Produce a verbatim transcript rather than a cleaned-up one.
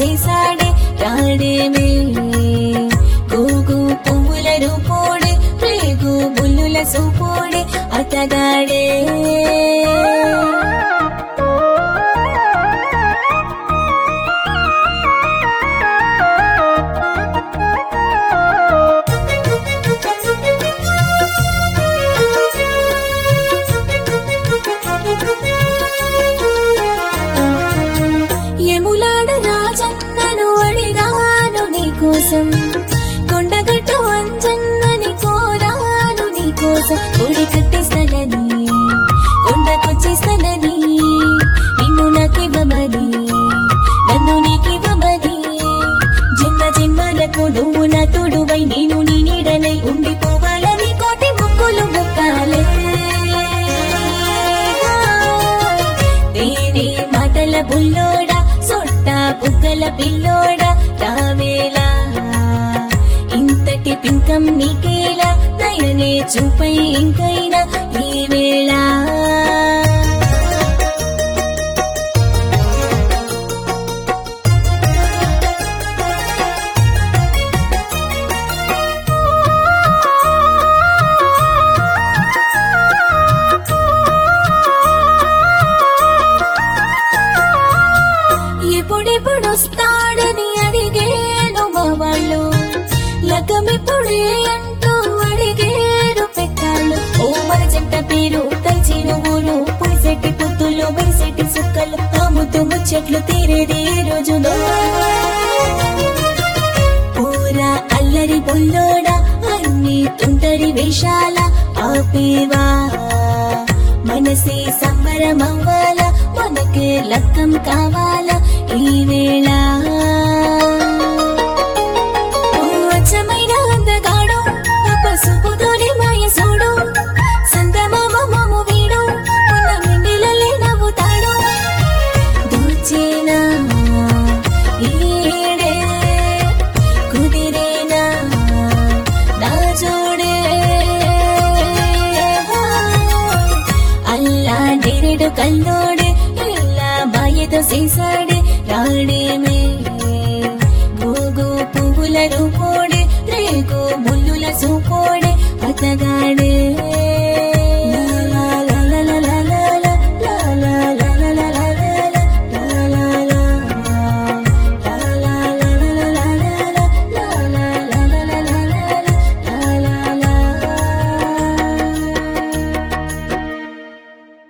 చేసాడే రాడేమే గోగు పువ్వుల రూపోడే రేగు బుల్లుల సూపోడే అతగాడే కోసం కొండగట్టు అంజన్నని కోరాను నీ కోసం గుడి కట్టిస్తానని కొండకొచ్చేస్తానని నిన్ను నాకివ్వమని నన్ను నీకివ్వమని జన్మ జన్మలకు నువ్వు నా తోడువై నేను నీ నీడనై ఉండిపోవాలని కోటి ముక్కులు ముక్కాలే నేనే మాటల బుల్లోడా సొట్ట బుగ్గల పిల్లోడా రావేలా ఇంతటి పింకం నీకేలా నయనే చూపై ఇంకైనా ఈ వేళ ఎప్పుడెప్పుడొస్తాడని అడిగేను మా వాళ్ళు లగ్గమిప్పుడే అంటూ అడిగేరు పెట్టాళ్ళు ఓ మన జంట పేరు తల్చి నువ్వులు పులిసెట్టి పుత్తులు మెరిసెట్టి సుక్కలు ఆ ముద్దు ముచ్చట్లు తీరేది ఏ రోజులో పూరా అల్లరి బుల్లోడా అన్ని తుంటరి వేషాల ఆపేవా మనసే సంబరమవ్వాలా మనకే లక్కం కావాలా ఈ వేళ అచ్చమైన అందగాడు పసుపుతోనే మాయ చూడు సందమామ మాము వీడు ఉన్న మిండిలలే నవ్వుతాడు దూచేనా ఈడే కుదిరేనా నా జోడే అల్లా డెరెడు కల్లోడే ఇలా మాయతో చేసాడే రాడేమే గోగు పువ్వుల రూపోడే రేగు ముల్లుల సూపోడే అతగాడే